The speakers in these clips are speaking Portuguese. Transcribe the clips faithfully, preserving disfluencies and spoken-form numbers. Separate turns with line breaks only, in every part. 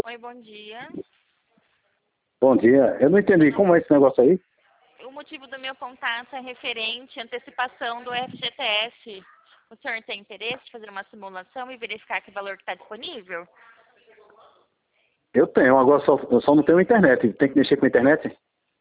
Oi, bom dia.
Bom dia. Eu não entendi. Como é esse negócio aí?
O motivo do meu contato é referente à antecipação do F G T S. O senhor tem interesse em fazer uma simulação e verificar que valor que está disponível?
Eu tenho, agora só, eu só não tenho internet. Tem que mexer com a internet?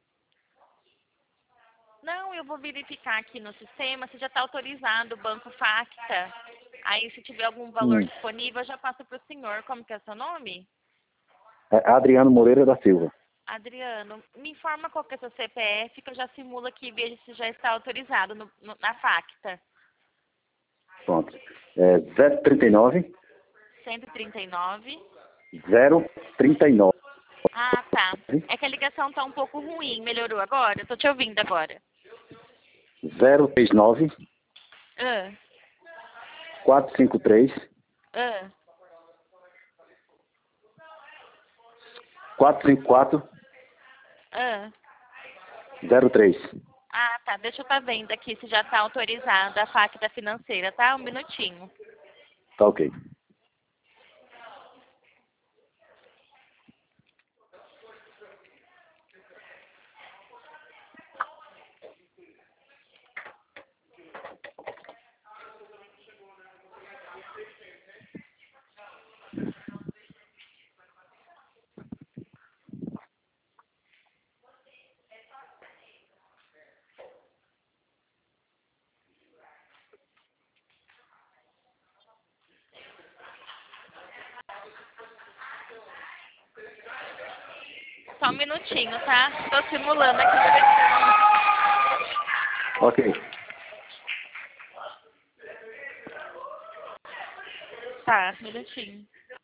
Não, eu vou verificar aqui no sistema se já está autorizado o Banco Facta. Aí, se tiver algum valor
Hum.
disponível, eu já passo para o senhor. Como que é o seu nome?
É Adriano Moreira da Silva.
Adriano, me informa qual que é o seu C P F, que eu já simulo aqui e vejo se já está autorizado no, no, na Facta.
Pronto. É zero trinta e nove,
cento e trinta e nove.
zero trinta e nove,
Ah, tá. É que a ligação tá um pouco ruim. Melhorou agora? Eu tô te ouvindo agora.
zero três nove,
Ah,
quatro cinco três,
ah.
quatro cinco quatro,
Ah.
zero três.
Ah, tá. Deixa eu estar vendo aqui se já tá autorizada a Facta financeira, tá? Um minutinho.
Tá ok.
Só um minutinho, tá? Tô simulando aqui pra ver se...
Ok.
Tá, um minutinho.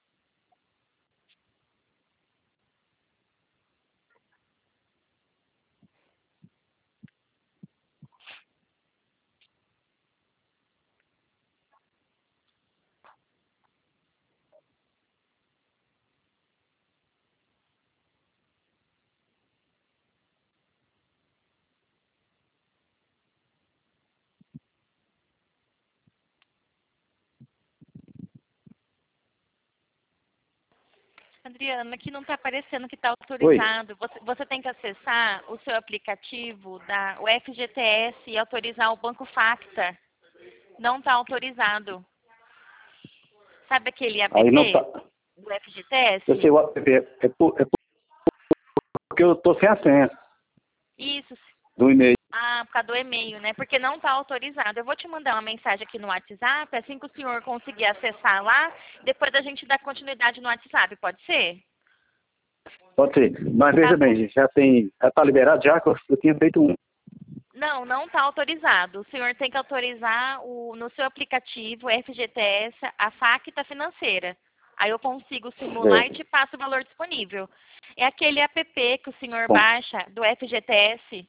Adriana, aqui não está aparecendo que está
Oi.
autorizado. Você, você tem que acessar o seu aplicativo, da, o F G T S, e autorizar o Banco Facta. Não está autorizado. Sabe aquele
Aí não tá.
app do F G T
Eu sei
S?
o app. É, por, é porque eu tô sem a senha
Isso.
do e-mail.
Ah, por causa do e-mail, né? Porque não está autorizado. Eu vou te mandar uma mensagem aqui no WhatsApp, assim que o senhor conseguir acessar lá, depois a gente dá continuidade no WhatsApp, pode ser?
Pode ser. Mas
Tá
veja
bom.
bem, já tem. Já tá liberado já, que eu, eu tinha feito um.
Não, não está autorizado. O senhor tem que autorizar o, no seu aplicativo F G T S a Facta financeira. Aí eu consigo simular e
Certo.
te passo o valor disponível. É aquele app que o senhor
Bom.
baixa do F G T S.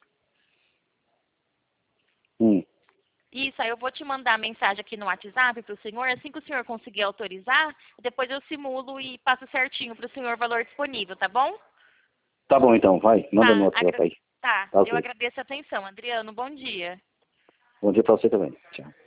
Hum.
Isso, aí eu vou te mandar a mensagem aqui no WhatsApp para o senhor. Assim que o senhor conseguir autorizar, depois eu simulo e passo certinho para o senhor o valor disponível, tá bom?
Tá bom então, vai. Manda no
Tá,
WhatsApp
agra...
aí.
tá.
Tá
Eu
ok.
agradeço a atenção. Adriano, bom dia.
Bom dia pra você também. Tchau.